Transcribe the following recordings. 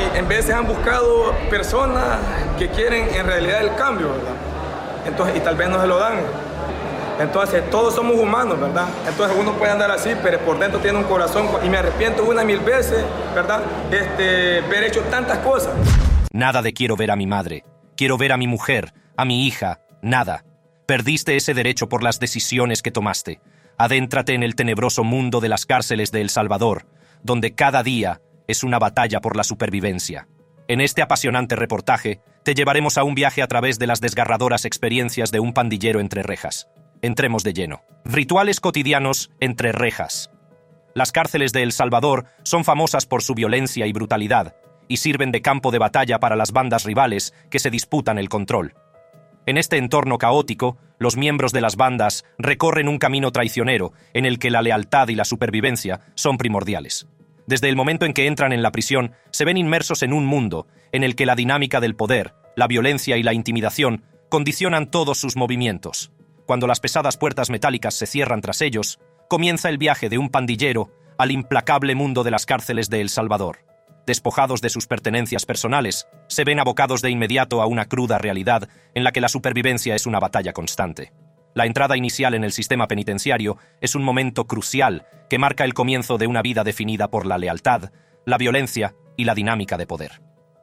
en veces han buscado personas que quieren en realidad el cambio, ¿verdad? Entonces, y tal vez no se lo dan. Entonces, todos somos humanos, ¿verdad? Entonces, uno puede andar así, pero por dentro tiene un corazón, y me arrepiento 1000 veces, ¿verdad? Haber hecho tantas cosas. Nada de quiero ver a mi madre, quiero ver a mi mujer, a mi hija, nada. Perdiste ese derecho por las decisiones que tomaste. Adéntrate en el tenebroso mundo de las cárceles de El Salvador, donde cada día es una batalla por la supervivencia. En este apasionante reportaje, te llevaremos a un viaje a través de las desgarradoras experiencias de un pandillero entre rejas. Entremos de lleno. Rituales cotidianos entre rejas. Las cárceles de El Salvador son famosas por su violencia y brutalidad, y sirven de campo de batalla para las bandas rivales que se disputan el control. En este entorno caótico, los miembros de las bandas recorren un camino traicionero en el que la lealtad y la supervivencia son primordiales. Desde el momento en que entran en la prisión, se ven inmersos en un mundo en el que la dinámica del poder, la violencia y la intimidación condicionan todos sus movimientos. Cuando las pesadas puertas metálicas se cierran tras ellos, comienza el viaje de un pandillero al implacable mundo de las cárceles de El Salvador. Despojados de sus pertenencias personales, se ven abocados de inmediato a una cruda realidad en la que la supervivencia es una batalla constante. La entrada inicial en el sistema penitenciario es un momento crucial que marca el comienzo de una vida definida por la lealtad, la violencia y la dinámica de poder.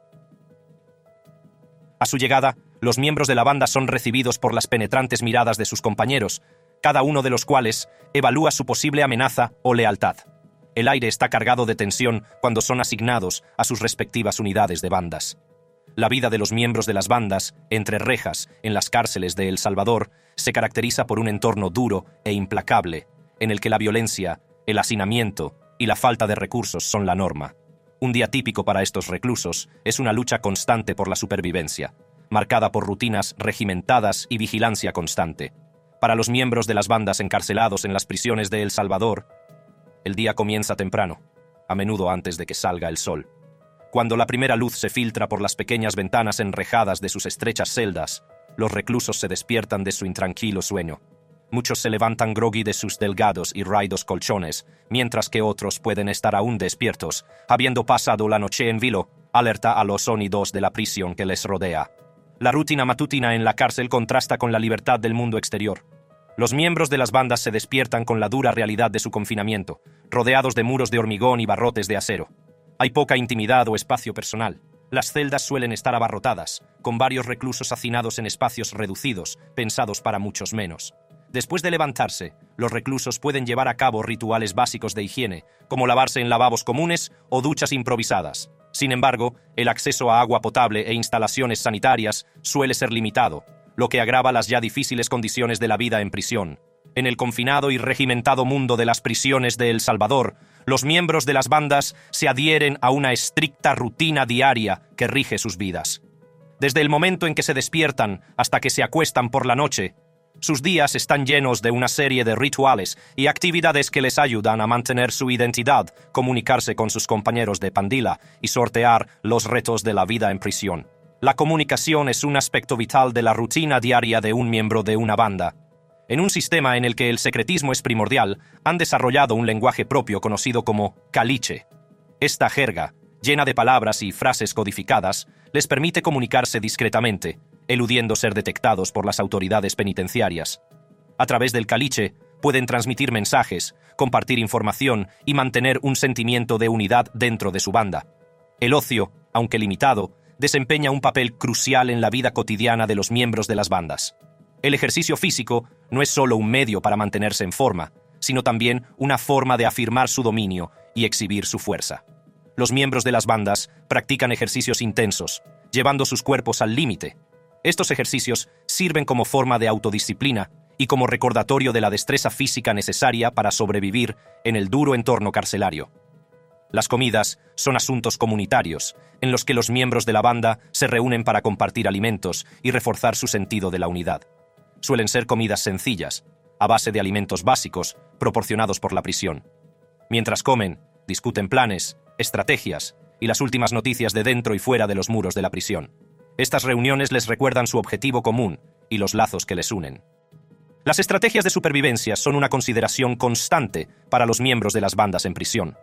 A su llegada, los miembros de la banda son recibidos por las penetrantes miradas de sus compañeros, cada uno de los cuales evalúa su posible amenaza o lealtad. El aire está cargado de tensión cuando son asignados a sus respectivas unidades de bandas. La vida de los miembros de las bandas, entre rejas, en las cárceles de El Salvador, se caracteriza por un entorno duro e implacable, en el que la violencia, el hacinamiento y la falta de recursos son la norma. Un día típico para estos reclusos es una lucha constante por la supervivencia, marcada por rutinas regimentadas y vigilancia constante. Para los miembros de las bandas encarcelados en las prisiones de El Salvador, el día comienza temprano, a menudo antes de que salga el sol. Cuando la primera luz se filtra por las pequeñas ventanas enrejadas de sus estrechas celdas, los reclusos se despiertan de su intranquilo sueño. Muchos se levantan groggy de sus delgados y raídos colchones, mientras que otros pueden estar aún despiertos, habiendo pasado la noche en vilo, alerta a los sonidos de la prisión que les rodea. La rutina matutina en la cárcel contrasta con la libertad del mundo exterior. Los miembros de las bandas se despiertan con la dura realidad de su confinamiento, rodeados de muros de hormigón y barrotes de acero. Hay poca intimidad o espacio personal. Las celdas suelen estar abarrotadas, con varios reclusos hacinados en espacios reducidos, pensados para muchos menos. Después de levantarse, los reclusos pueden llevar a cabo rituales básicos de higiene, como lavarse en lavabos comunes o duchas improvisadas. Sin embargo, el acceso a agua potable e instalaciones sanitarias suele ser limitado, lo que agrava las ya difíciles condiciones de la vida en prisión. En el confinado y regimentado mundo de las prisiones de El Salvador, los miembros de las bandas se adhieren a una estricta rutina diaria que rige sus vidas. Desde el momento en que se despiertan hasta que se acuestan por la noche, sus días están llenos de una serie de rituales y actividades que les ayudan a mantener su identidad, comunicarse con sus compañeros de pandilla y sortear los retos de la vida en prisión. La comunicación es un aspecto vital de la rutina diaria de un miembro de una banda. En un sistema en el que el secretismo es primordial, han desarrollado un lenguaje propio conocido como caliche. Esta jerga, llena de palabras y frases codificadas, les permite comunicarse discretamente, eludiendo ser detectados por las autoridades penitenciarias. A través del caliche, pueden transmitir mensajes, compartir información y mantener un sentimiento de unidad dentro de su banda. El ocio, aunque limitado, desempeña un papel crucial en la vida cotidiana de los miembros de las bandas. El ejercicio físico no es solo un medio para mantenerse en forma, sino también una forma de afirmar su dominio y exhibir su fuerza. Los miembros de las bandas practican ejercicios intensos, llevando sus cuerpos al límite. Estos ejercicios sirven como forma de autodisciplina y como recordatorio de la destreza física necesaria para sobrevivir en el duro entorno carcelario. Las comidas son asuntos comunitarios, en los que los miembros de la banda se reúnen para compartir alimentos y reforzar su sentido de la unidad. Suelen ser comidas sencillas, a base de alimentos básicos proporcionados por la prisión. Mientras comen, discuten planes, estrategias y las últimas noticias de dentro y fuera de los muros de la prisión. Estas reuniones les recuerdan su objetivo común y los lazos que les unen. Las estrategias de supervivencia son una consideración constante para los miembros de las bandas en prisión.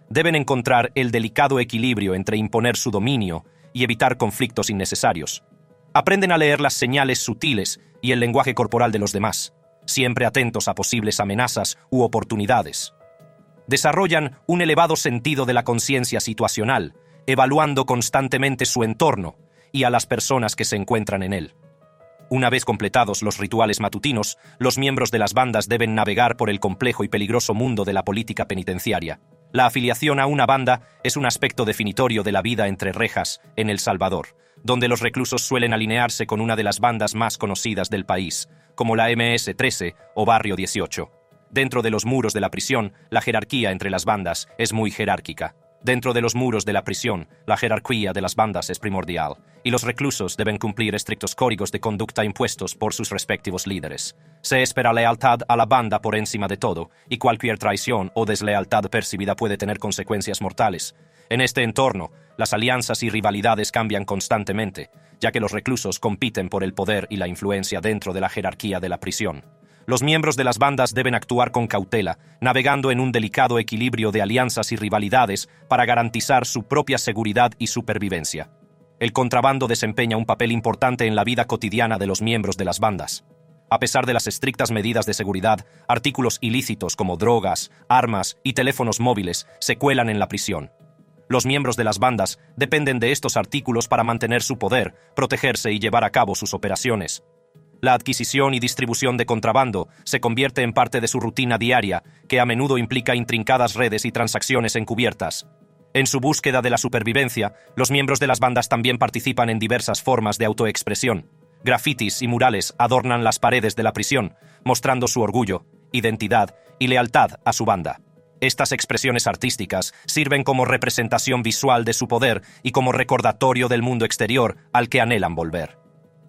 deben encontrar el delicado equilibrio entre imponer su dominio y evitar conflictos innecesarios. Aprenden a leer las señales sutiles y el lenguaje corporal de los demás, siempre atentos a posibles amenazas u oportunidades. Desarrollan un elevado sentido de la conciencia situacional, evaluando constantemente su entorno y a las personas que se encuentran en él. Una vez completados los rituales matutinos, los miembros de las bandas deben navegar por el complejo y peligroso mundo de la política penitenciaria. La afiliación a una banda es un aspecto definitorio de la vida entre rejas en El Salvador, donde los reclusos suelen alinearse con una de las bandas más conocidas del país, como la MS-13 o Barrio 18. Dentro de los muros de la prisión, la jerarquía entre las bandas es muy jerárquica. Dentro de los muros de la prisión, la jerarquía de las bandas es primordial, y los reclusos deben cumplir estrictos códigos de conducta impuestos por sus respectivos líderes. Se espera lealtad a la banda por encima de todo, y cualquier traición o deslealtad percibida puede tener consecuencias mortales. En este entorno, las alianzas y rivalidades cambian constantemente, ya que los reclusos compiten por el poder y la influencia dentro de la jerarquía de la prisión. Los miembros de las bandas deben actuar con cautela, navegando en un delicado equilibrio de alianzas y rivalidades para garantizar su propia seguridad y supervivencia. El contrabando desempeña un papel importante en la vida cotidiana de los miembros de las bandas. A pesar de las estrictas medidas de seguridad, artículos ilícitos como drogas, armas y teléfonos móviles se cuelan en la prisión. Los miembros de las bandas dependen de estos artículos para mantener su poder, protegerse y llevar a cabo sus operaciones. La adquisición y distribución de contrabando se convierte en parte de su rutina diaria, que a menudo implica intrincadas redes y transacciones encubiertas. En su búsqueda de la supervivencia, los miembros de las bandas también participan en diversas formas de autoexpresión. Grafitis y murales adornan las paredes de la prisión, mostrando su orgullo, identidad y lealtad a su banda. Estas expresiones artísticas sirven como representación visual de su poder y como recordatorio del mundo exterior al que anhelan volver.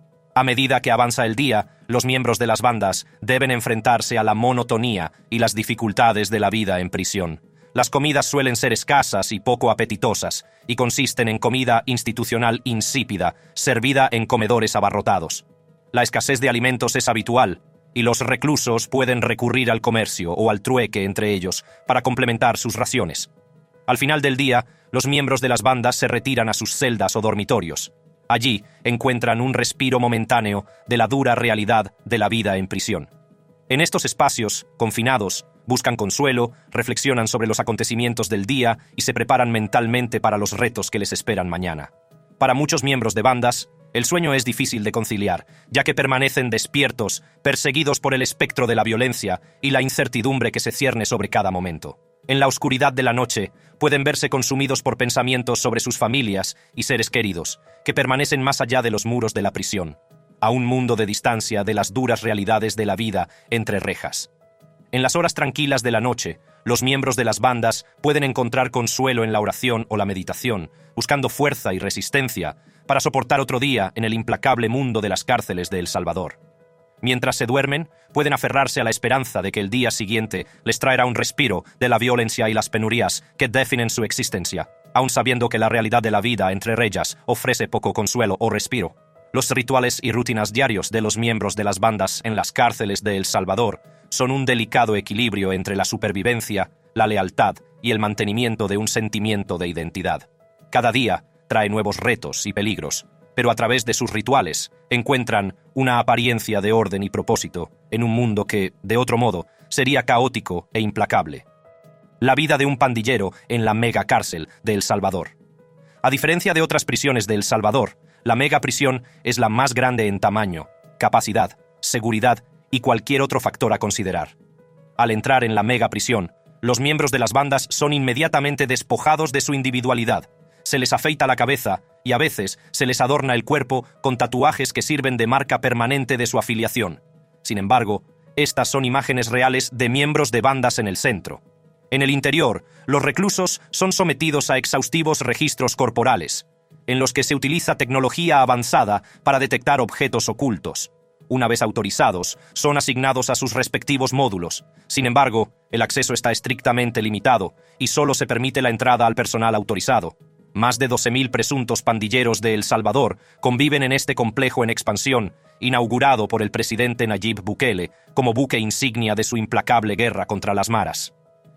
A medida que avanza el día, los miembros de las bandas deben enfrentarse a la monotonía y las dificultades de la vida en prisión. Las comidas suelen ser escasas y poco apetitosas, y consisten en comida institucional insípida, servida en comedores abarrotados. La escasez de alimentos es habitual, y los reclusos pueden recurrir al comercio o al trueque entre ellos para complementar sus raciones. Al final del día, los miembros de las bandas se retiran a sus celdas o dormitorios. Allí encuentran un respiro momentáneo de la dura realidad de la vida en prisión. En estos espacios, confinados, buscan consuelo, reflexionan sobre los acontecimientos del día y se preparan mentalmente para los retos que les esperan mañana. Para muchos miembros de bandas, el sueño es difícil de conciliar, ya que permanecen despiertos, perseguidos por el espectro de la violencia y la incertidumbre que se cierne sobre cada momento. En la oscuridad de la noche, pueden verse consumidos por pensamientos sobre sus familias y seres queridos, que permanecen más allá de los muros de la prisión, a un mundo de distancia de las duras realidades de la vida entre rejas. En las horas tranquilas de la noche, los miembros de las bandas pueden encontrar consuelo en la oración o la meditación, buscando fuerza y resistencia para soportar otro día en el implacable mundo de las cárceles de El Salvador. Mientras se duermen, pueden aferrarse a la esperanza de que el día siguiente les traerá un respiro de la violencia y las penurias que definen su existencia, aun sabiendo que la realidad de la vida entre rejas ofrece poco consuelo o respiro. Los rituales y rutinas diarios de los miembros de las bandas en las cárceles de El Salvador son un delicado equilibrio entre la supervivencia, la lealtad y el mantenimiento de un sentimiento de identidad. Cada día trae nuevos retos y peligros, pero a través de sus rituales encuentran una apariencia de orden y propósito en un mundo que, de otro modo, sería caótico e implacable. La vida de un pandillero en la megacárcel de El Salvador. A diferencia de otras prisiones de El Salvador, la megaprisión es la más grande en tamaño, capacidad, seguridad y cualquier otro factor a considerar. Al entrar en la megaprisión, los miembros de las bandas son inmediatamente despojados de su individualidad. Se les afeita la cabeza y a veces se les adorna el cuerpo con tatuajes que sirven de marca permanente de su afiliación. Sin embargo, estas son imágenes reales de miembros de bandas en el centro. En el interior, los reclusos son sometidos a exhaustivos registros corporales, en los que se utiliza tecnología avanzada para detectar objetos ocultos. Una vez autorizados, son asignados a sus respectivos módulos. Sin embargo, el acceso está estrictamente limitado y solo se permite la entrada al personal autorizado. Más de 12.000 presuntos pandilleros de El Salvador conviven en este complejo en expansión, inaugurado por el presidente Nayib Bukele como buque insignia de su implacable guerra contra las maras.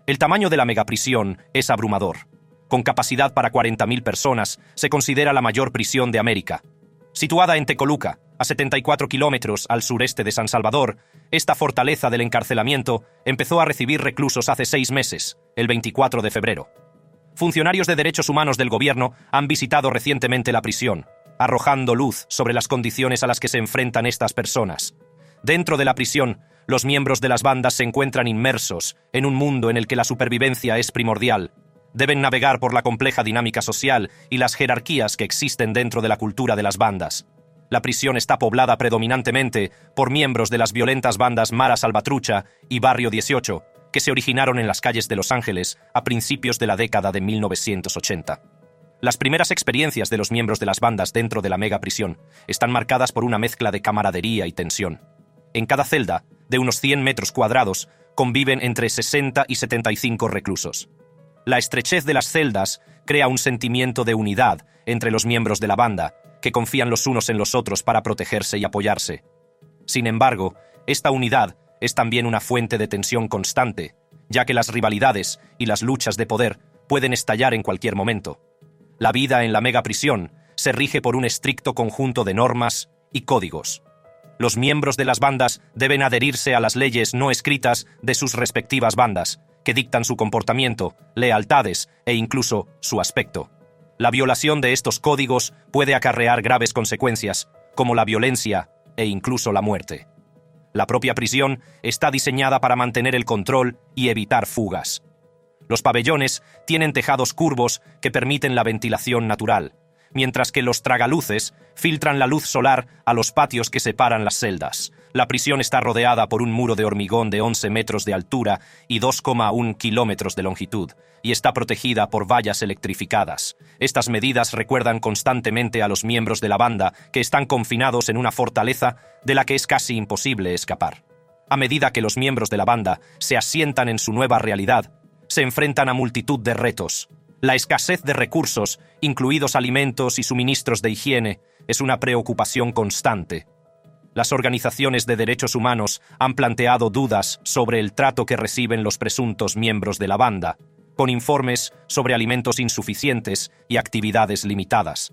El tamaño de la megaprisión es abrumador. Con capacidad para 40.000 personas, se considera la mayor prisión de América. Situada en Tecoluca, a 74 kilómetros al sureste de San Salvador, esta fortaleza del encarcelamiento empezó a recibir reclusos hace 6 meses, el 24 de febrero. Funcionarios de derechos humanos del gobierno han visitado recientemente la prisión, arrojando luz sobre las condiciones a las que se enfrentan estas personas. Dentro de la prisión, los miembros de las bandas se encuentran inmersos en un mundo en el que la supervivencia es primordial. Deben navegar por la compleja dinámica social y las jerarquías que existen dentro de la cultura de las bandas. La prisión está poblada predominantemente por miembros de las violentas bandas Mara Salvatrucha y Barrio 18, que se originaron en las calles de Los Ángeles a principios de la década de 1980. Las primeras experiencias de los miembros de las bandas dentro de la megaprisión están marcadas por una mezcla de camaradería y tensión. En cada celda, de unos 100 metros cuadrados, conviven entre 60 y 75 reclusos. La estrechez de las celdas crea un sentimiento de unidad entre los miembros de la banda, que confían los unos en los otros para protegerse y apoyarse. Sin embargo, esta unidad es también una fuente de tensión constante, ya que las rivalidades y las luchas de poder pueden estallar en cualquier momento. La vida en la megaprisión se rige por un estricto conjunto de normas y códigos. Los miembros de las bandas deben adherirse a las leyes no escritas de sus respectivas bandas, que dictan su comportamiento, lealtades e incluso su aspecto. La violación de estos códigos puede acarrear graves consecuencias, como la violencia e incluso la muerte. La propia prisión está diseñada para mantener el control y evitar fugas. Los pabellones tienen tejados curvos que permiten la ventilación natural, mientras que los tragaluces filtran la luz solar a los patios que separan las celdas. La prisión está rodeada por un muro de hormigón de 11 metros de altura y 2,1 kilómetros de longitud, y está protegida por vallas electrificadas. Estas medidas recuerdan constantemente a los miembros de la banda que están confinados en una fortaleza de la que es casi imposible escapar. A medida que los miembros de la banda se asientan en su nueva realidad, se enfrentan a multitud de retos. La escasez de recursos, incluidos alimentos y suministros de higiene, es una preocupación constante. Las organizaciones de derechos humanos han planteado dudas sobre el trato que reciben los presuntos miembros de la banda, con informes sobre alimentos insuficientes y actividades limitadas.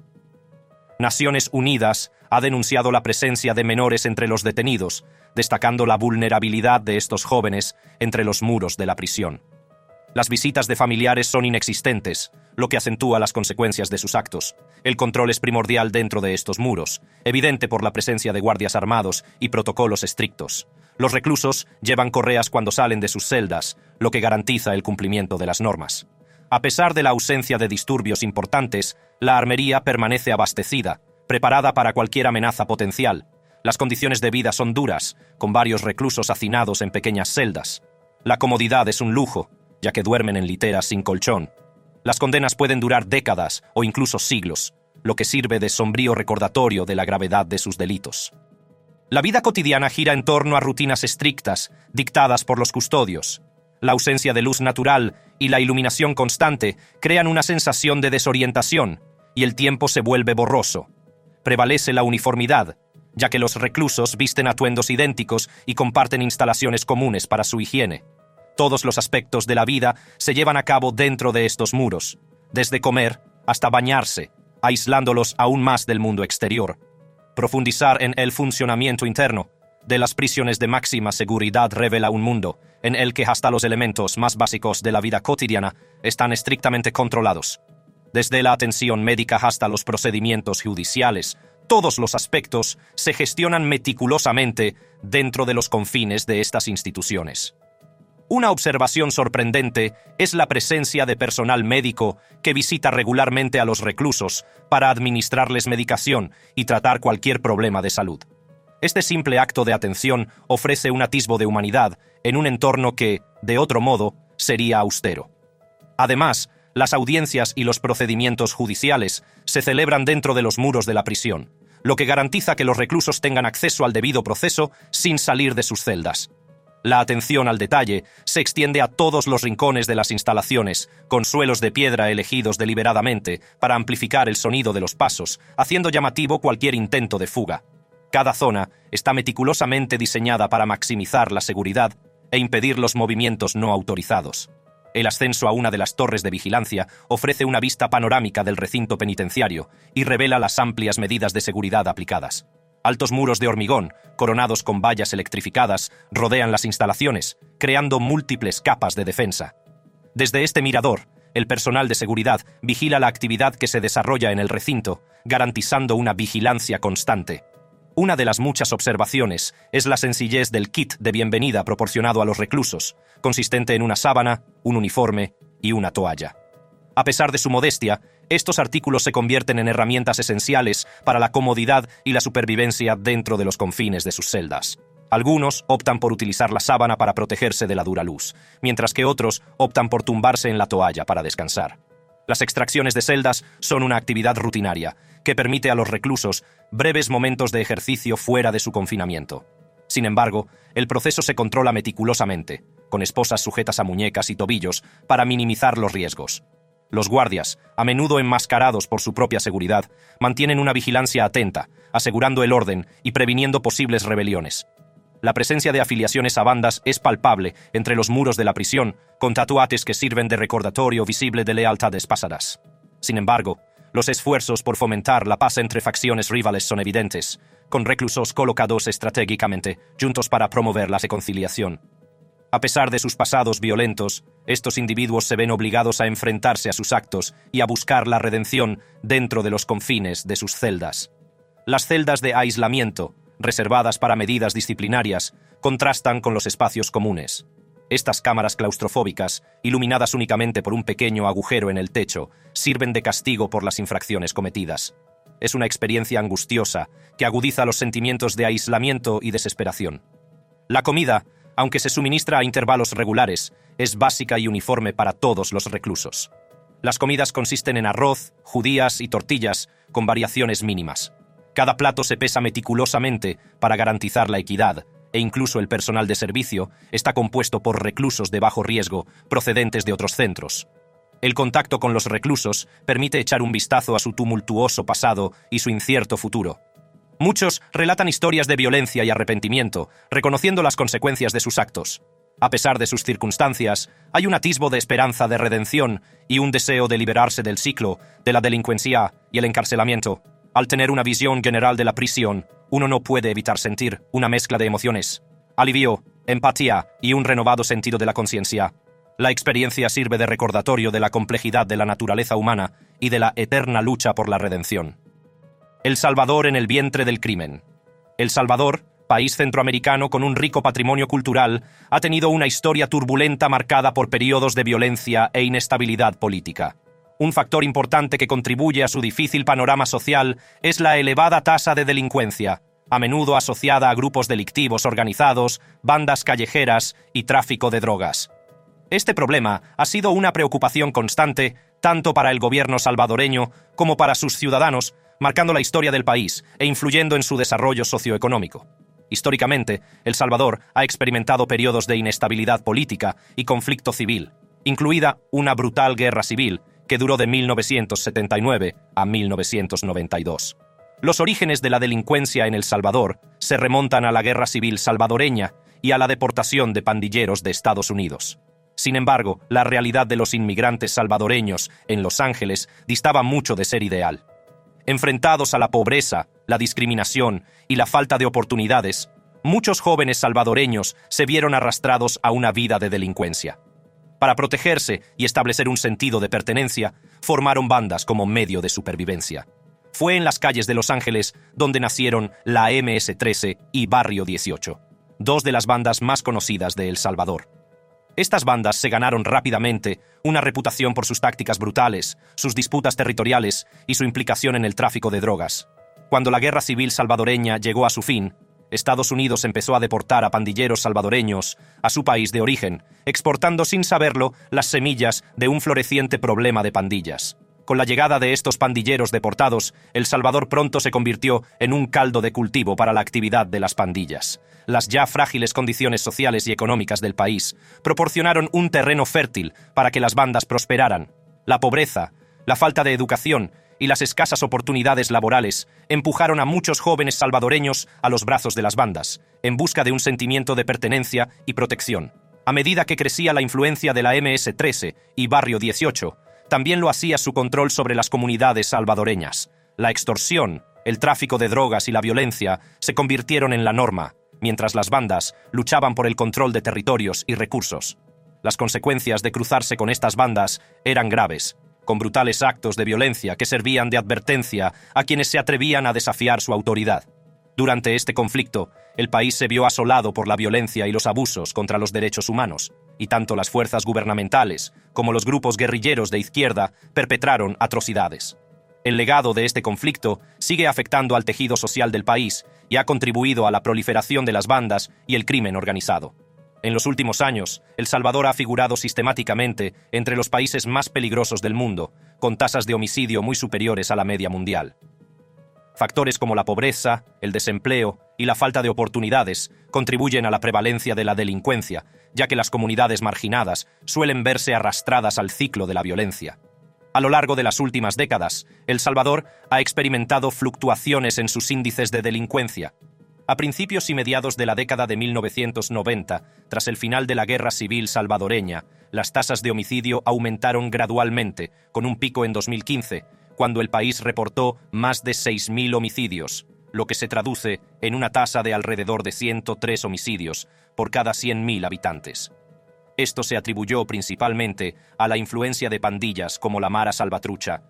Naciones Unidas ha denunciado la presencia de menores entre los detenidos, destacando la vulnerabilidad de estos jóvenes entre los muros de la prisión. Las visitas de familiares son inexistentes, lo que acentúa las consecuencias de sus actos. El control es primordial dentro de estos muros, evidente por la presencia de guardias armados y protocolos estrictos. Los reclusos llevan correas cuando salen de sus celdas, lo que garantiza el cumplimiento de las normas. A pesar de la ausencia de disturbios importantes, la armería permanece abastecida, preparada para cualquier amenaza potencial. Las condiciones de vida son duras, con varios reclusos hacinados en pequeñas celdas. La comodidad es un lujo, ya que duermen en literas sin colchón. Las condenas pueden durar décadas o incluso siglos, lo que sirve de sombrío recordatorio de la gravedad de sus delitos. La vida cotidiana gira en torno a rutinas estrictas, dictadas por los custodios. La ausencia de luz natural y la iluminación constante crean una sensación de desorientación, y el tiempo se vuelve borroso. Prevalece la uniformidad, ya que los reclusos visten atuendos idénticos y comparten instalaciones comunes para su higiene. Todos los aspectos de la vida se llevan a cabo dentro de estos muros, desde comer hasta bañarse, aislándolos aún más del mundo exterior. Profundizar en el funcionamiento interno de las prisiones de máxima seguridad revela un mundo en el que hasta los elementos más básicos de la vida cotidiana están estrictamente controlados. Desde la atención médica hasta los procedimientos judiciales, todos los aspectos se gestionan meticulosamente dentro de los confines de estas instituciones. Una observación sorprendente es la presencia de personal médico que visita regularmente a los reclusos para administrarles medicación y tratar cualquier problema de salud. Este simple acto de atención ofrece un atisbo de humanidad en un entorno que, de otro modo, sería austero. Además, las audiencias y los procedimientos judiciales se celebran dentro de los muros de la prisión, lo que garantiza que los reclusos tengan acceso al debido proceso sin salir de sus celdas. La atención al detalle se extiende a todos los rincones de las instalaciones, con suelos de piedra elegidos deliberadamente para amplificar el sonido de los pasos, haciendo llamativo cualquier intento de fuga. Cada zona está meticulosamente diseñada para maximizar la seguridad e impedir los movimientos no autorizados. El ascenso a una de las torres de vigilancia ofrece una vista panorámica del recinto penitenciario y revela las amplias medidas de seguridad aplicadas. Altos muros de hormigón, coronados con vallas electrificadas, rodean las instalaciones, creando múltiples capas de defensa. Desde este mirador, el personal de seguridad vigila la actividad que se desarrolla en el recinto, garantizando una vigilancia constante. Una de las muchas observaciones es la sencillez del kit de bienvenida proporcionado a los reclusos, consistente en una sábana, un uniforme y una toalla. A pesar de su modestia, estos artículos se convierten en herramientas esenciales para la comodidad y la supervivencia dentro de los confines de sus celdas. Algunos optan por utilizar la sábana para protegerse de la dura luz, mientras que otros optan por tumbarse en la toalla para descansar. Las extracciones de celdas son una actividad rutinaria que permite a los reclusos breves momentos de ejercicio fuera de su confinamiento. Sin embargo, el proceso se controla meticulosamente, con esposas sujetas a muñecas y tobillos para minimizar los riesgos. Los guardias, a menudo enmascarados por su propia seguridad, mantienen una vigilancia atenta, asegurando el orden y previniendo posibles rebeliones. La presencia de afiliaciones a bandas es palpable entre los muros de la prisión, con tatuajes que sirven de recordatorio visible de lealtades pasadas. Sin embargo, los esfuerzos por fomentar la paz entre facciones rivales son evidentes, con reclusos colocados estratégicamente juntos para promover la reconciliación. A pesar de sus pasados violentos, estos individuos se ven obligados a enfrentarse a sus actos y a buscar la redención dentro de los confines de sus celdas. Las celdas de aislamiento, reservadas para medidas disciplinarias, contrastan con los espacios comunes. Estas cámaras claustrofóbicas, iluminadas únicamente por un pequeño agujero en el techo, sirven de castigo por las infracciones cometidas. Es una experiencia angustiosa que agudiza los sentimientos de aislamiento y desesperación. La comida, aunque se suministra a intervalos regulares, es básica y uniforme para todos los reclusos. Las comidas consisten en arroz, judías y tortillas, con variaciones mínimas. Cada plato se pesa meticulosamente para garantizar la equidad, e incluso el personal de servicio está compuesto por reclusos de bajo riesgo procedentes de otros centros. El contacto con los reclusos permite echar un vistazo a su tumultuoso pasado y su incierto futuro. Muchos relatan historias de violencia y arrepentimiento, reconociendo las consecuencias de sus actos. A pesar de sus circunstancias, hay un atisbo de esperanza de redención y un deseo de liberarse del ciclo, de la delincuencia y el encarcelamiento. Al tener una visión general de la prisión, uno no puede evitar sentir una mezcla de emociones: alivio, empatía y un renovado sentido de la conciencia. La experiencia sirve de recordatorio de la complejidad de la naturaleza humana y de la eterna lucha por la redención. El Salvador en el vientre del crimen. El Salvador, país centroamericano con un rico patrimonio cultural, ha tenido una historia turbulenta marcada por periodos de violencia e inestabilidad política. Un factor importante que contribuye a su difícil panorama social es la elevada tasa de delincuencia, a menudo asociada a grupos delictivos organizados, bandas callejeras y tráfico de drogas. Este problema ha sido una preocupación constante tanto para el gobierno salvadoreño como para sus ciudadanos, marcando la historia del país e influyendo en su desarrollo socioeconómico. Históricamente, El Salvador ha experimentado periodos de inestabilidad política y conflicto civil, incluida una brutal guerra civil que duró de 1979 a 1992. Los orígenes de la delincuencia en El Salvador se remontan a la Guerra Civil salvadoreña y a la deportación de pandilleros de Estados Unidos. Sin embargo, la realidad de los inmigrantes salvadoreños en Los Ángeles distaba mucho de ser ideal. Enfrentados a la pobreza, la discriminación y la falta de oportunidades, muchos jóvenes salvadoreños se vieron arrastrados a una vida de delincuencia. Para protegerse y establecer un sentido de pertenencia, formaron bandas como medio de supervivencia. Fue en las calles de Los Ángeles donde nacieron la MS-13 y Barrio 18, dos de las bandas más conocidas de El Salvador. Estas bandas se ganaron rápidamente una reputación por sus tácticas brutales, sus disputas territoriales y su implicación en el tráfico de drogas. Cuando la guerra civil salvadoreña llegó a su fin, Estados Unidos empezó a deportar a pandilleros salvadoreños a su país de origen, exportando sin saberlo las semillas de un floreciente problema de pandillas. Con la llegada de estos pandilleros deportados, El Salvador pronto se convirtió en un caldo de cultivo para la actividad de las pandillas. Las ya frágiles condiciones sociales y económicas del país proporcionaron un terreno fértil para que las bandas prosperaran. La pobreza, la falta de educación y las escasas oportunidades laborales empujaron a muchos jóvenes salvadoreños a los brazos de las bandas, en busca de un sentimiento de pertenencia y protección. A medida que crecía la influencia de la MS-13 y Barrio 18, también lo hacía su control sobre las comunidades salvadoreñas. La extorsión, el tráfico de drogas y la violencia se convirtieron en la norma, mientras las bandas luchaban por el control de territorios y recursos. Las consecuencias de cruzarse con estas bandas eran graves, con brutales actos de violencia que servían de advertencia a quienes se atrevían a desafiar su autoridad. Durante este conflicto, el país se vio asolado por la violencia y los abusos contra los derechos humanos, y tanto las fuerzas gubernamentales como los grupos guerrilleros de izquierda perpetraron atrocidades. El legado de este conflicto sigue afectando al tejido social del país y ha contribuido a la proliferación de las bandas y el crimen organizado. En los últimos años, El Salvador ha figurado sistemáticamente entre los países más peligrosos del mundo, con tasas de homicidio muy superiores a la media mundial. Factores como la pobreza, el desempleo y la falta de oportunidades contribuyen a la prevalencia de la delincuencia, ya que las comunidades marginadas suelen verse arrastradas al ciclo de la violencia. A lo largo de las últimas décadas, El Salvador ha experimentado fluctuaciones en sus índices de delincuencia. A principios y mediados de la década de 1990, tras el final de la Guerra Civil salvadoreña, las tasas de homicidio aumentaron gradualmente, con un pico en 2015, cuando el país reportó más de 6.000 homicidios, lo que se traduce en una tasa de alrededor de 103 homicidios por cada 100.000 habitantes. Esto se atribuyó principalmente a la influencia de pandillas como la Mara Salvatrucha,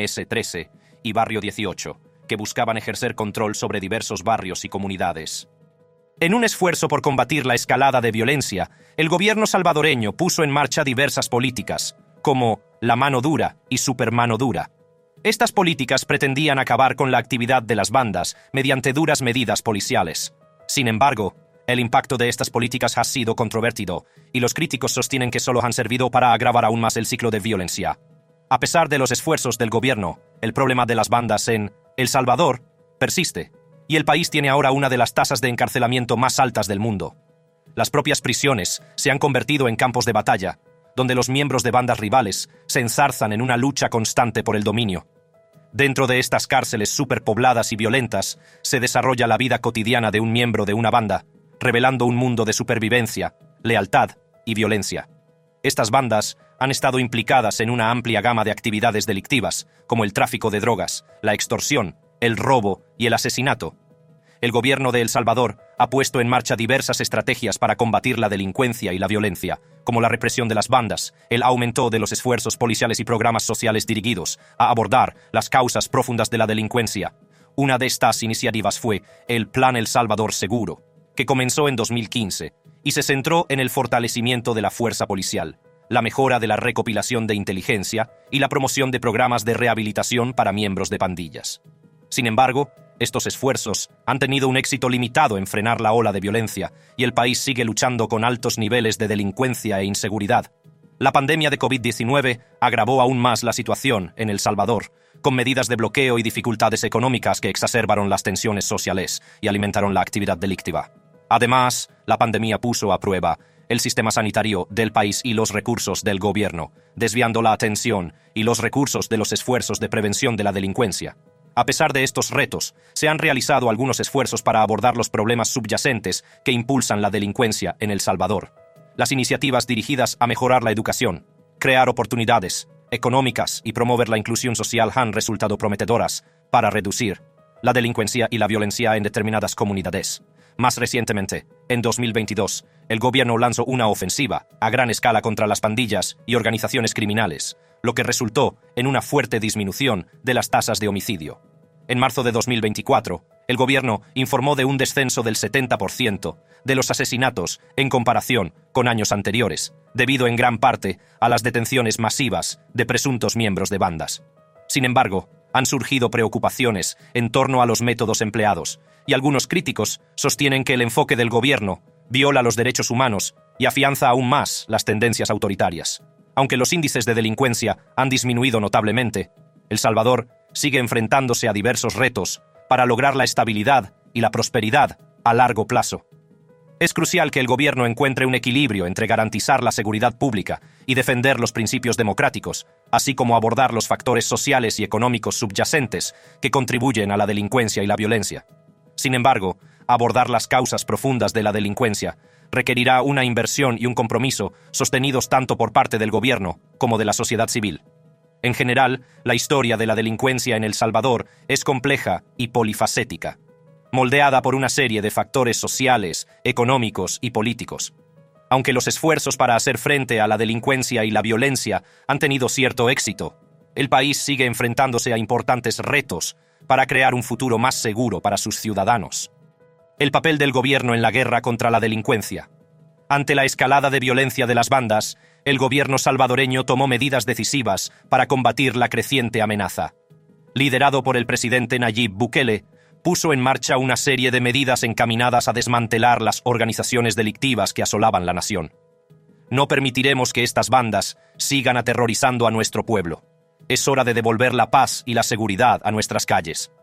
MS-13 y Barrio 18, que buscaban ejercer control sobre diversos barrios y comunidades. En un esfuerzo por combatir la escalada de violencia, el gobierno salvadoreño puso en marcha diversas políticas, como la mano dura y supermano dura. Estas políticas pretendían acabar con la actividad de las bandas mediante duras medidas policiales. Sin embargo, el impacto de estas políticas ha sido controvertido, y los críticos sostienen que solo han servido para agravar aún más el ciclo de violencia. A pesar de los esfuerzos del gobierno, el problema de las bandas en El Salvador persiste, y el país tiene ahora una de las tasas de encarcelamiento más altas del mundo. Las propias prisiones se han convertido en campos de batalla, donde los miembros de bandas rivales se enzarzan en una lucha constante por el dominio. Dentro de estas cárceles superpobladas y violentas se desarrolla la vida cotidiana de un miembro de una banda, revelando un mundo de supervivencia, lealtad y violencia. Estas bandas han estado implicadas en una amplia gama de actividades delictivas, como el tráfico de drogas, la extorsión, el robo y el asesinato. El gobierno de El Salvador ha puesto en marcha diversas estrategias para combatir la delincuencia y la violencia, como la represión de las bandas, el aumento de los esfuerzos policiales y programas sociales dirigidos a abordar las causas profundas de la delincuencia. Una de estas iniciativas fue el Plan El Salvador Seguro, que comenzó en 2015 y se centró en el fortalecimiento de la fuerza policial, la mejora de la recopilación de inteligencia y la promoción de programas de rehabilitación para miembros de pandillas. Sin embargo, estos esfuerzos han tenido un éxito limitado en frenar la ola de violencia y el país sigue luchando con altos niveles de delincuencia e inseguridad. La pandemia de COVID-19 agravó aún más la situación en El Salvador, con medidas de bloqueo y dificultades económicas que exacerbaron las tensiones sociales y alimentaron la actividad delictiva. Además, la pandemia puso a prueba el sistema sanitario del país y los recursos del gobierno, desviando la atención y los recursos de los esfuerzos de prevención de la delincuencia. A pesar de estos retos, se han realizado algunos esfuerzos para abordar los problemas subyacentes que impulsan la delincuencia en El Salvador. Las iniciativas dirigidas a mejorar la educación, crear oportunidades económicas y promover la inclusión social han resultado prometedoras para reducir la delincuencia y la violencia en determinadas comunidades. Más recientemente, en 2022, el gobierno lanzó una ofensiva a gran escala contra las pandillas y organizaciones criminales, lo que resultó en una fuerte disminución de las tasas de homicidio. En marzo de 2024, el gobierno informó de un descenso del 70% de los asesinatos en comparación con años anteriores, debido en gran parte a las detenciones masivas de presuntos miembros de bandas. Sin embargo, han surgido preocupaciones en torno a los métodos empleados, y algunos críticos sostienen que el enfoque del gobierno viola los derechos humanos y afianza aún más las tendencias autoritarias. Aunque los índices de delincuencia han disminuido notablemente, El Salvador sigue enfrentándose a diversos retos para lograr la estabilidad y la prosperidad a largo plazo. Es crucial que el gobierno encuentre un equilibrio entre garantizar la seguridad pública y defender los principios democráticos, así como abordar los factores sociales y económicos subyacentes que contribuyen a la delincuencia y la violencia. Sin embargo, abordar las causas profundas de la delincuencia requerirá una inversión y un compromiso sostenidos tanto por parte del gobierno como de la sociedad civil. En general, la historia de la delincuencia en El Salvador es compleja y polifacética, moldeada por una serie de factores sociales, económicos y políticos. Aunque los esfuerzos para hacer frente a la delincuencia y la violencia han tenido cierto éxito, el país sigue enfrentándose a importantes retos para crear un futuro más seguro para sus ciudadanos. El papel del gobierno en la guerra contra la delincuencia. Ante la escalada de violencia de las bandas, el gobierno salvadoreño tomó medidas decisivas para combatir la creciente amenaza. Liderado por el presidente Nayib Bukele, puso en marcha una serie de medidas encaminadas a desmantelar las organizaciones delictivas que asolaban la nación. No permitiremos que estas bandas sigan aterrorizando a nuestro pueblo. Es hora de devolver la paz y la seguridad a nuestras calles.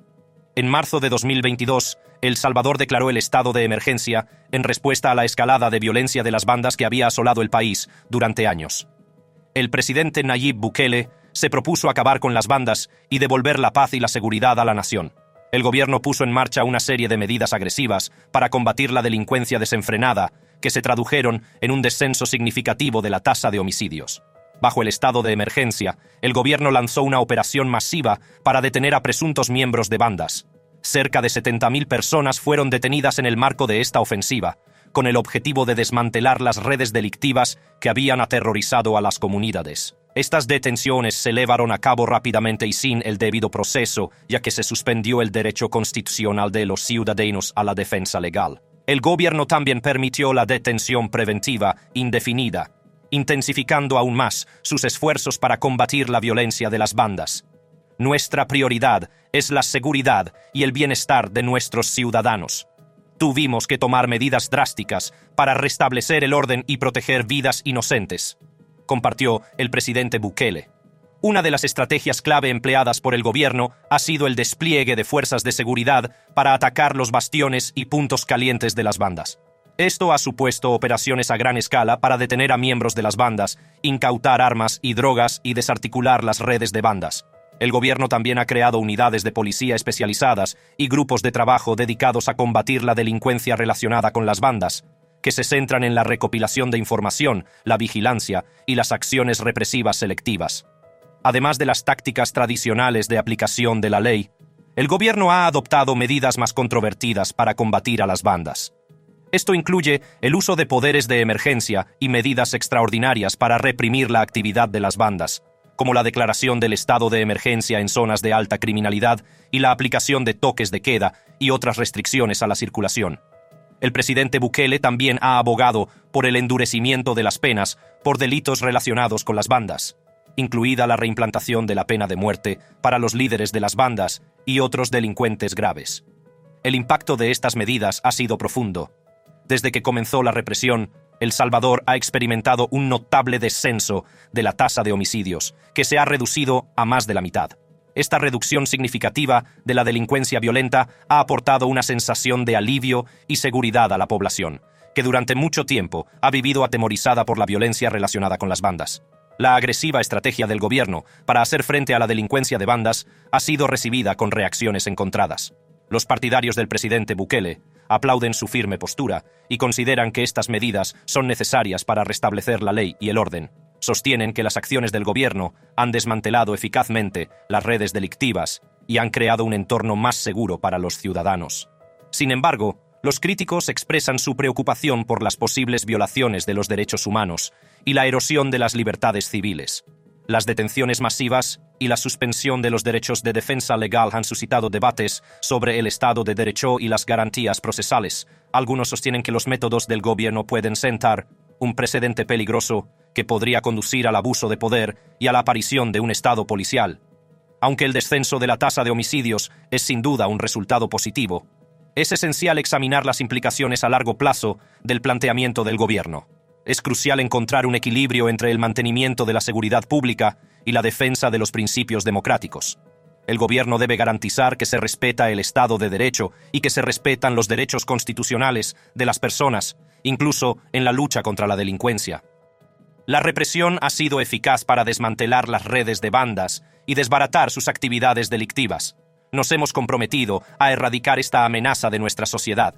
En marzo de 2022, El Salvador declaró el estado de emergencia en respuesta a la escalada de violencia de las bandas que había asolado el país durante años. El presidente Nayib Bukele se propuso acabar con las bandas y devolver la paz y la seguridad a la nación. El gobierno puso en marcha una serie de medidas agresivas para combatir la delincuencia desenfrenada, que se tradujeron en un descenso significativo de la tasa de homicidios. Bajo el estado de emergencia, el gobierno lanzó una operación masiva para detener a presuntos miembros de bandas. Cerca de 70.000 personas fueron detenidas en el marco de esta ofensiva, con el objetivo de desmantelar las redes delictivas que habían aterrorizado a las comunidades. Estas detenciones se llevaron a cabo rápidamente y sin el debido proceso, ya que se suspendió el derecho constitucional de los ciudadanos a la defensa legal. El gobierno también permitió la detención preventiva indefinida, intensificando aún más sus esfuerzos para combatir la violencia de las bandas. Nuestra prioridad es la seguridad y el bienestar de nuestros ciudadanos. Tuvimos que tomar medidas drásticas para restablecer el orden y proteger vidas inocentes, compartió el presidente Bukele. Una de las estrategias clave empleadas por el gobierno ha sido el despliegue de fuerzas de seguridad para atacar los bastiones y puntos calientes de las bandas. Esto ha supuesto operaciones a gran escala para detener a miembros de las bandas, incautar armas y drogas y desarticular las redes de bandas. El gobierno también ha creado unidades de policía especializadas y grupos de trabajo dedicados a combatir la delincuencia relacionada con las bandas, que se centran en la recopilación de información, la vigilancia y las acciones represivas selectivas. Además de las tácticas tradicionales de aplicación de la ley, el gobierno ha adoptado medidas más controvertidas para combatir a las bandas. Esto incluye el uso de poderes de emergencia y medidas extraordinarias para reprimir la actividad de las bandas, como la declaración del estado de emergencia en zonas de alta criminalidad y la aplicación de toques de queda y otras restricciones a la circulación. El presidente Bukele también ha abogado por el endurecimiento de las penas por delitos relacionados con las bandas, incluida la reimplantación de la pena de muerte para los líderes de las bandas y otros delincuentes graves. El impacto de estas medidas ha sido profundo. Desde que comenzó la represión, El Salvador ha experimentado un notable descenso de la tasa de homicidios, que se ha reducido a más de la mitad. Esta reducción significativa de la delincuencia violenta ha aportado una sensación de alivio y seguridad a la población, que durante mucho tiempo ha vivido atemorizada por la violencia relacionada con las bandas. La agresiva estrategia del gobierno para hacer frente a la delincuencia de bandas ha sido recibida con reacciones encontradas. Los partidarios del presidente Bukele aplauden su firme postura y consideran que estas medidas son necesarias para restablecer la ley y el orden. Sostienen que las acciones del gobierno han desmantelado eficazmente las redes delictivas y han creado un entorno más seguro para los ciudadanos. Sin embargo, los críticos expresan su preocupación por las posibles violaciones de los derechos humanos y la erosión de las libertades civiles. Las detenciones masivas y la suspensión de los derechos de defensa legal han suscitado debates sobre el Estado de Derecho y las garantías procesales. Algunos sostienen que los métodos del gobierno pueden sentar un precedente peligroso que podría conducir al abuso de poder y a la aparición de un Estado policial. Aunque el descenso de la tasa de homicidios es sin duda un resultado positivo, es esencial examinar las implicaciones a largo plazo del planteamiento del gobierno. Es crucial encontrar un equilibrio entre el mantenimiento de la seguridad pública y la defensa de los principios democráticos. El gobierno debe garantizar que se respeta el Estado de Derecho y que se respetan los derechos constitucionales de las personas, incluso en la lucha contra la delincuencia. La represión ha sido eficaz para desmantelar las redes de bandas y desbaratar sus actividades delictivas. Nos hemos comprometido a erradicar esta amenaza de nuestra sociedad.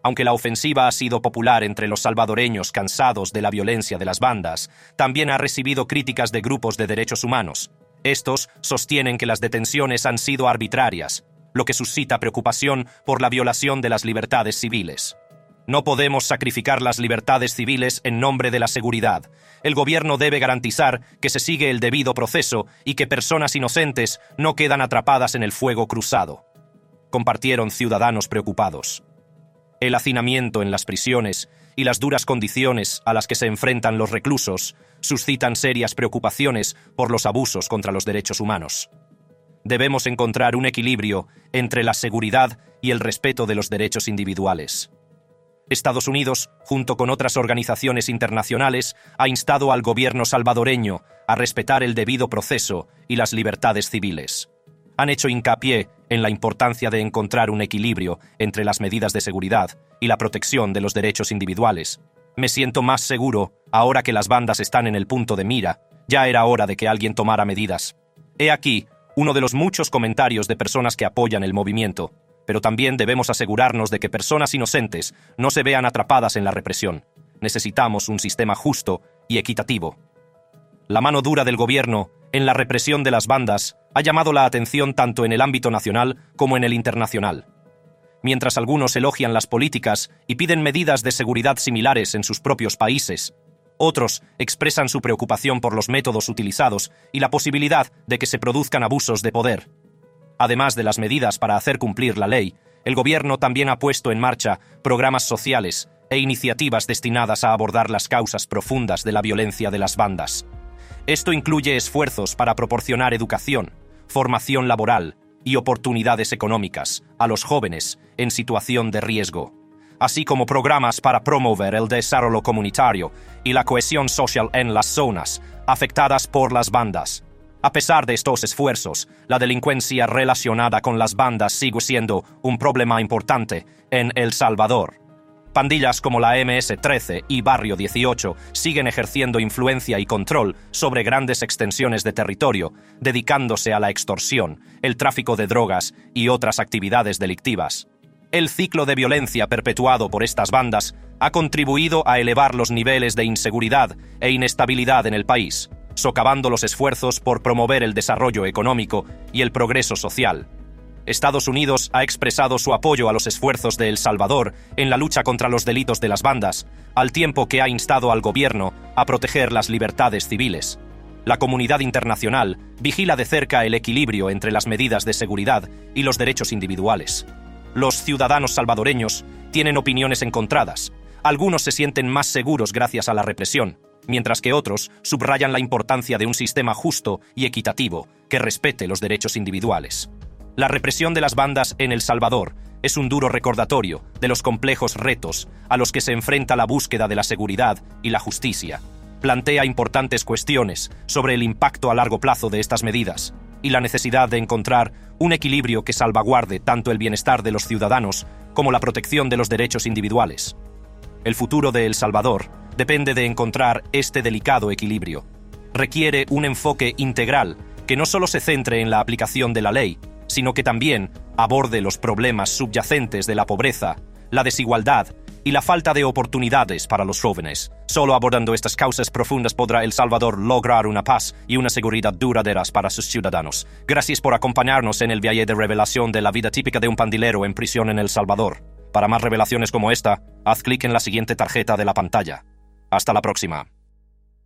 Aunque la ofensiva ha sido popular entre los salvadoreños cansados de la violencia de las bandas, también ha recibido críticas de grupos de derechos humanos. Estos sostienen que las detenciones han sido arbitrarias, lo que suscita preocupación por la violación de las libertades civiles. No podemos sacrificar las libertades civiles en nombre de la seguridad. El gobierno debe garantizar que se sigue el debido proceso y que personas inocentes no quedan atrapadas en el fuego cruzado. Compartieron ciudadanos preocupados. El hacinamiento en las prisiones y las duras condiciones a las que se enfrentan los reclusos suscitan serias preocupaciones por los abusos contra los derechos humanos. Debemos encontrar un equilibrio entre la seguridad y el respeto de los derechos individuales. Estados Unidos, junto con otras organizaciones internacionales, ha instado al gobierno salvadoreño a respetar el debido proceso y las libertades civiles. Han hecho hincapié en la importancia de encontrar un equilibrio entre las medidas de seguridad y la protección de los derechos individuales. Me siento más seguro ahora que las bandas están en el punto de mira. Ya era hora de que alguien tomara medidas. He aquí uno de los muchos comentarios de personas que apoyan el movimiento, pero también debemos asegurarnos de que personas inocentes no se vean atrapadas en la represión. Necesitamos un sistema justo y equitativo. La mano dura del gobierno en la represión de las bandas ha llamado la atención tanto en el ámbito nacional como en el internacional. Mientras algunos elogian las políticas y piden medidas de seguridad similares en sus propios países, otros expresan su preocupación por los métodos utilizados y la posibilidad de que se produzcan abusos de poder. Además de las medidas para hacer cumplir la ley, el gobierno también ha puesto en marcha programas sociales e iniciativas destinadas a abordar las causas profundas de la violencia de las bandas. Esto incluye esfuerzos para proporcionar educación, formación laboral y oportunidades económicas a los jóvenes en situación de riesgo, así como programas para promover el desarrollo comunitario y la cohesión social en las zonas afectadas por las bandas. A pesar de estos esfuerzos, la delincuencia relacionada con las bandas sigue siendo un problema importante en El Salvador. Pandillas como la MS-13 y Barrio 18 siguen ejerciendo influencia y control sobre grandes extensiones de territorio, dedicándose a la extorsión, el tráfico de drogas y otras actividades delictivas. El ciclo de violencia perpetuado por estas bandas ha contribuido a elevar los niveles de inseguridad e inestabilidad en el país, socavando los esfuerzos por promover el desarrollo económico y el progreso social. Estados Unidos ha expresado su apoyo a los esfuerzos de El Salvador en la lucha contra los delitos de las bandas, al tiempo que ha instado al gobierno a proteger las libertades civiles. La comunidad internacional vigila de cerca el equilibrio entre las medidas de seguridad y los derechos individuales. Los ciudadanos salvadoreños tienen opiniones encontradas. Algunos se sienten más seguros gracias a la represión, mientras que otros subrayan la importancia de un sistema justo y equitativo que respete los derechos individuales. La represión de las bandas en El Salvador es un duro recordatorio de los complejos retos a los que se enfrenta la búsqueda de la seguridad y la justicia. Plantea importantes cuestiones sobre el impacto a largo plazo de estas medidas y la necesidad de encontrar un equilibrio que salvaguarde tanto el bienestar de los ciudadanos como la protección de los derechos individuales. El futuro de El Salvador depende de encontrar este delicado equilibrio. Requiere un enfoque integral que no solo se centre en la aplicación de la ley, sino que también aborde los problemas subyacentes de la pobreza, la desigualdad y la falta de oportunidades para los jóvenes. Solo abordando estas causas profundas podrá El Salvador lograr una paz y una seguridad duraderas para sus ciudadanos. Gracias por acompañarnos en el viaje de revelación de la vida típica de un pandillero en prisión en El Salvador. Para más revelaciones como esta, haz clic en la siguiente tarjeta de la pantalla. Hasta la próxima.